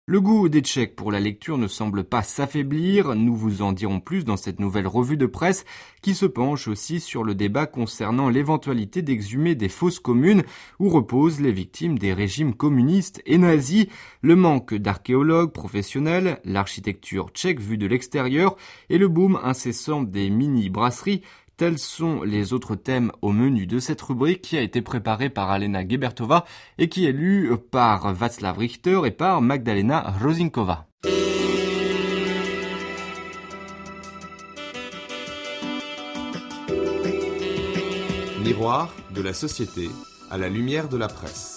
Le goût des Tchèques pour la lecture ne semble pas s'affaiblir, nous vous en dirons plus dans cette nouvelle revue de presse qui se penche aussi sur le débat concernant l'éventualité d'exhumer des fosses communes où reposent les victimes des régimes communistes et nazis, le manque d'archéologues professionnels, l'architecture tchèque vue de l'extérieur et le boom incessant des mini-brasseries. Tels sont les autres thèmes au menu de cette rubrique qui a été préparée par Alena Gebertova et qui est lue par Václav Richter et par Magdalena Rozinkova. Miroir de la société à la lumière de la presse.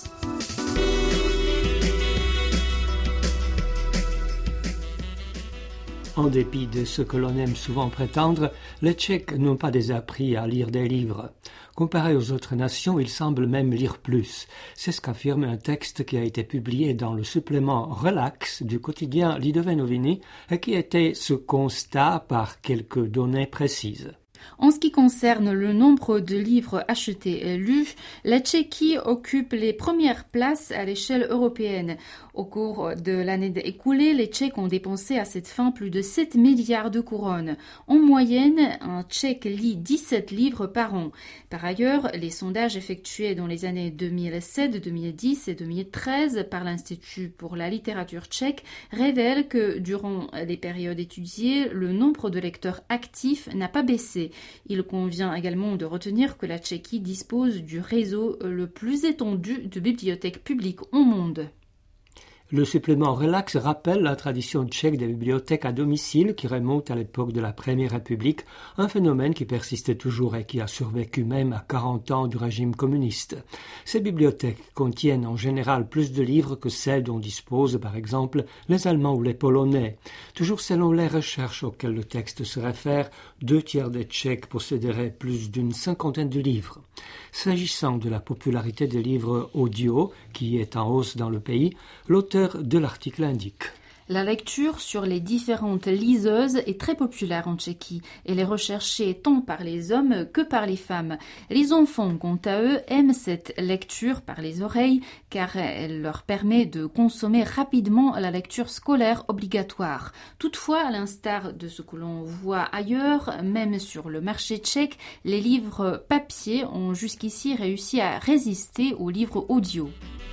En dépit de ce que l'on aime souvent prétendre, les Tchèques n'ont pas désappris à lire des livres. Comparé aux autres nations, ils semblent même lire plus. C'est ce qu'affirme un texte qui a été publié dans le supplément Relax du quotidien Lidové noviny et qui était ce constat par quelques données précises. En ce qui concerne le nombre de livres achetés et lus, la Tchéquie occupe les premières places à l'échelle européenne. Au cours de l'année écoulée, les Tchèques ont dépensé à cette fin plus de 7 milliards de couronnes. En moyenne, un Tchèque lit 17 livres par an. Par ailleurs, les sondages effectués dans les années 2007, 2010 et 2013 par l'Institut pour la littérature tchèque révèlent que durant les périodes étudiées, le nombre de lecteurs actifs n'a pas baissé. Il convient également de retenir que la Tchéquie dispose du réseau le plus étendu de bibliothèques publiques au monde. Le supplément Relax rappelle la tradition tchèque des bibliothèques à domicile qui remonte à l'époque de la Première République, un phénomène qui persistait toujours et qui a survécu même à 40 ans du régime communiste. Ces bibliothèques contiennent en général plus de livres que celles dont disposent par exemple les Allemands ou les Polonais. Toujours selon les recherches auxquelles le texte se réfère, 2/3 des Tchèques posséderaient plus d'une cinquantaine de livres. S'agissant de la popularité des livres audio, qui est en hausse dans le pays, l'auteur de l'article indique. La lecture sur les différentes liseuses est très populaire en Tchéquie. Elle est recherchée tant par les hommes que par les femmes. Les enfants, quant à eux, aiment cette lecture par les oreilles car elle leur permet de consommer rapidement la lecture scolaire obligatoire. Toutefois, à l'instar de ce que l'on voit ailleurs, même sur le marché tchèque, les livres papier ont jusqu'ici réussi à résister aux livres audio.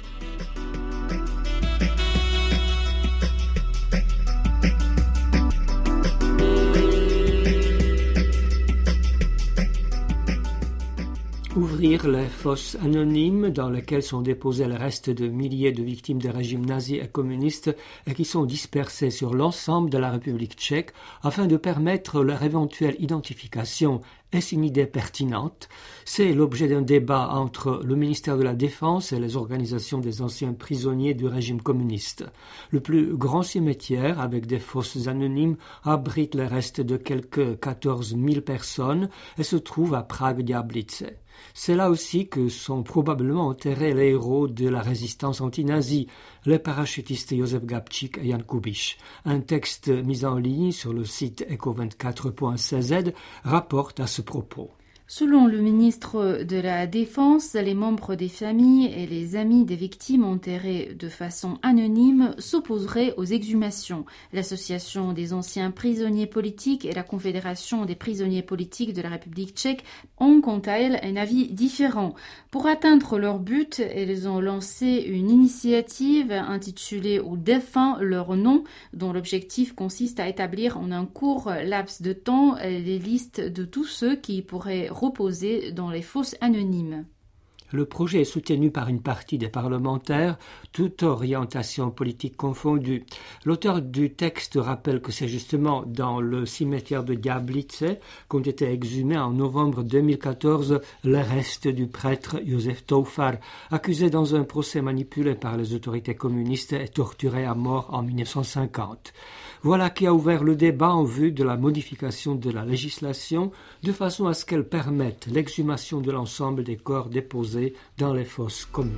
Ouvrir les fosses anonymes dans lesquelles sont déposés le reste de milliers de victimes des régimes nazis et communistes et qui sont dispersées sur l'ensemble de la République tchèque afin de permettre leur éventuelle identification. Est-ce une idée pertinente? C'est l'objet d'un débat entre le ministère de la Défense et les organisations des anciens prisonniers du régime communiste. Le plus grand cimetière, avec des fosses anonymes, abrite les restes de quelques 14 000 personnes et se trouve à Prague-Diablice. C'est là aussi que sont probablement enterrés les héros de la résistance anti-nazie, les parachutistes Josef Gabčík et Jan Kubiš. Un texte mis en ligne sur le site eco24.cz rapporte à ce propos. Selon le ministre de la Défense, les membres des familles et les amis des victimes enterrées de façon anonyme s'opposeraient aux exhumations. L'Association des anciens prisonniers politiques et la Confédération des prisonniers politiques de la République tchèque ont quant à elles un avis différent. Pour atteindre leur but, elles ont lancé une initiative intitulée « Aux défunts leur nom », dont l'objectif consiste à établir en un court laps de temps les listes de tous ceux qui pourraient reposer dans les fosses anonymes. Le projet est soutenu par une partie des parlementaires, toute orientation politique confondue. L'auteur du texte rappelle que c'est justement dans le cimetière de Diablice qu'ont été exhumés en novembre 2014 les restes du prêtre Josef Toufar, accusé dans un procès manipulé par les autorités communistes et torturé à mort en 1950. Voilà qui a ouvert le débat en vue de la modification de la législation de façon à ce qu'elle permette l'exhumation de l'ensemble des corps déposés dans les fosses communes.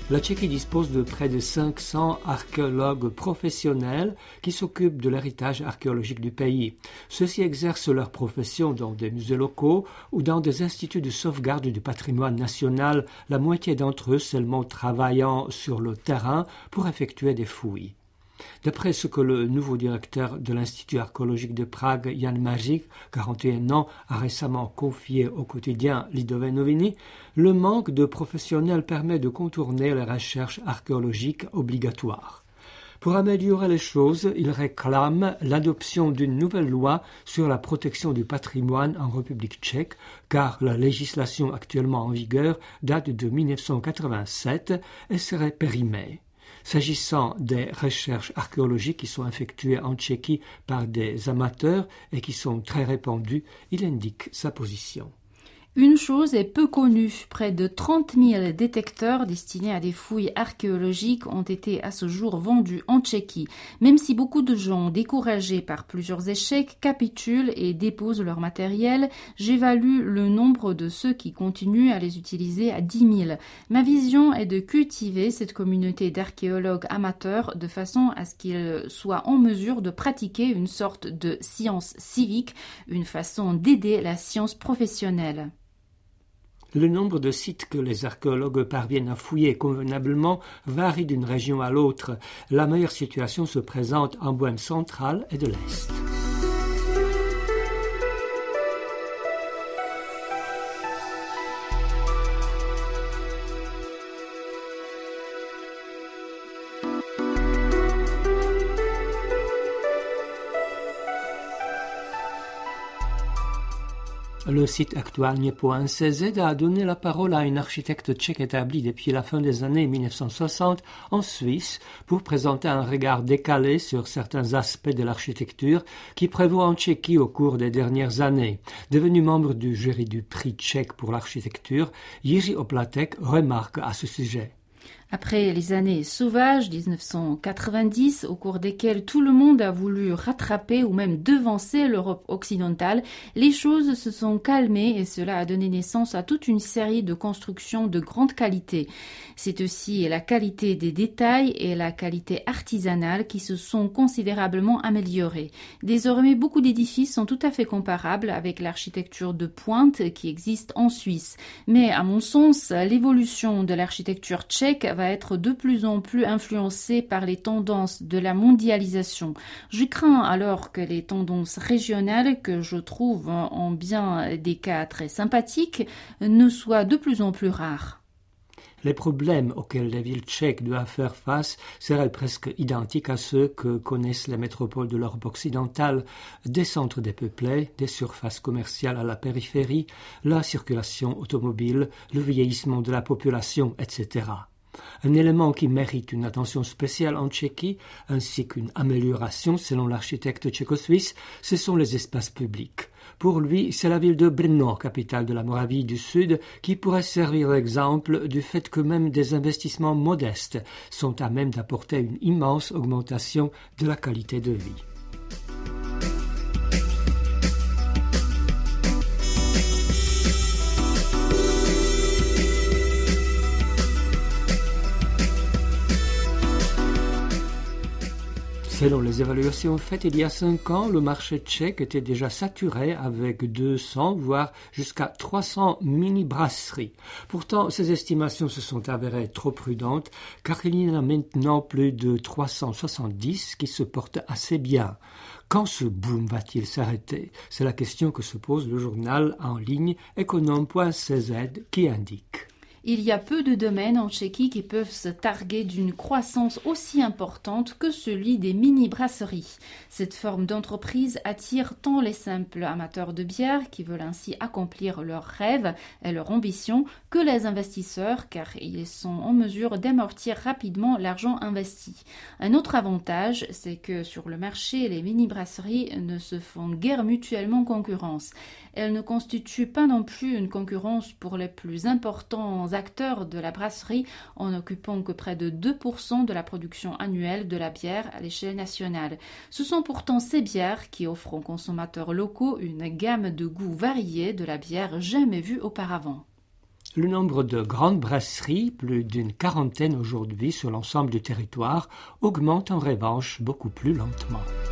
La Tchéquie dispose de près de 500 archéologues professionnels qui s'occupent de l'héritage archéologique du pays. Ceux-ci exercent leur profession dans des musées locaux ou dans des instituts de sauvegarde du patrimoine national, la moitié d'entre eux seulement travaillant sur le terrain pour effectuer des fouilles. D'après ce que le nouveau directeur de l'Institut archéologique de Prague, Jan Mařík, 41 ans, a récemment confié au quotidien Lidové noviny, le manque de professionnels permet de contourner les recherches archéologiques obligatoires. Pour améliorer les choses, il réclame l'adoption d'une nouvelle loi sur la protection du patrimoine en République tchèque, car la législation actuellement en vigueur date de 1987 et serait périmée. S'agissant des recherches archéologiques qui sont effectuées en Tchéquie par des amateurs et qui sont très répandues, il indique sa position. Une chose est peu connue, près de 30 000 détecteurs destinés à des fouilles archéologiques ont été à ce jour vendus en Tchéquie. Même si beaucoup de gens, découragés par plusieurs échecs, capitulent et déposent leur matériel, j'évalue le nombre de ceux qui continuent à les utiliser à 10 000. Ma vision est de cultiver cette communauté d'archéologues amateurs de façon à ce qu'ils soient en mesure de pratiquer une sorte de science civique, une façon d'aider la science professionnelle. Le nombre de sites que les archéologues parviennent à fouiller convenablement varie d'une région à l'autre. La meilleure situation se présente en Bohême centrale et de l'Est. Le site aktualnie.cz a donné la parole à une architecte tchèque établie depuis la fin des années 1960 en Suisse pour présenter un regard décalé sur certains aspects de l'architecture qui prévaut en Tchéquie au cours des dernières années. Devenu membre du jury du prix tchèque pour l'architecture, Jiří Oplatek remarque à ce sujet. Après les années sauvages 1990, au cours desquelles tout le monde a voulu rattraper ou même devancer l'Europe occidentale, les choses se sont calmées et cela a donné naissance à toute une série de constructions de grande qualité. C'est aussi la qualité des détails et la qualité artisanale qui se sont considérablement améliorées. Désormais, beaucoup d'édifices sont tout à fait comparables avec l'architecture de pointe qui existe en Suisse. Mais à mon sens, l'évolution de l'architecture tchèque va être de plus en plus influencée par les tendances de la mondialisation. Je crains alors que les tendances régionales, que je trouve en bien des cas très sympathiques, ne soient de plus en plus rares. Les problèmes auxquels les villes tchèques doivent faire face seraient presque identiques à ceux que connaissent les métropoles de l'Europe occidentale, des centres dépeuplés, des surfaces commerciales à la périphérie, la circulation automobile, le vieillissement de la population, etc. Un élément qui mérite une attention spéciale en Tchéquie, ainsi qu'une amélioration selon l'architecte tchéco-suisse, ce sont les espaces publics. Pour lui, c'est la ville de Brno, capitale de la Moravie du Sud, qui pourrait servir d'exemple du fait que même des investissements modestes sont à même d'apporter une immense augmentation de la qualité de vie. Selon les évaluations faites il y a 5 ans, le marché tchèque était déjà saturé avec 200, voire jusqu'à 300 mini-brasseries. Pourtant, ces estimations se sont avérées trop prudentes, car il y en a maintenant plus de 370 qui se portent assez bien. Quand ce boom va-t-il s'arrêter? C'est la question que se pose le journal en ligne économe.cz qui indique. Il y a peu de domaines en Tchéquie qui peuvent se targuer d'une croissance aussi importante que celui des mini-brasseries. Cette forme d'entreprise attire tant les simples amateurs de bière qui veulent ainsi accomplir leurs rêves et leurs ambitions que les investisseurs car ils sont en mesure d'amortir rapidement l'argent investi. Un autre avantage, c'est que sur le marché, les mini-brasseries ne se font guère mutuellement concurrence. Elles ne constituent pas non plus une concurrence pour les plus importants acteurs de la brasserie en occupant que près de 2% de la production annuelle de la bière à l'échelle nationale. Ce sont pourtant ces bières qui offrent aux consommateurs locaux une gamme de goûts variés de la bière jamais vue auparavant. Le nombre de grandes brasseries, plus d'une quarantaine aujourd'hui sur l'ensemble du territoire, augmente en revanche beaucoup plus lentement.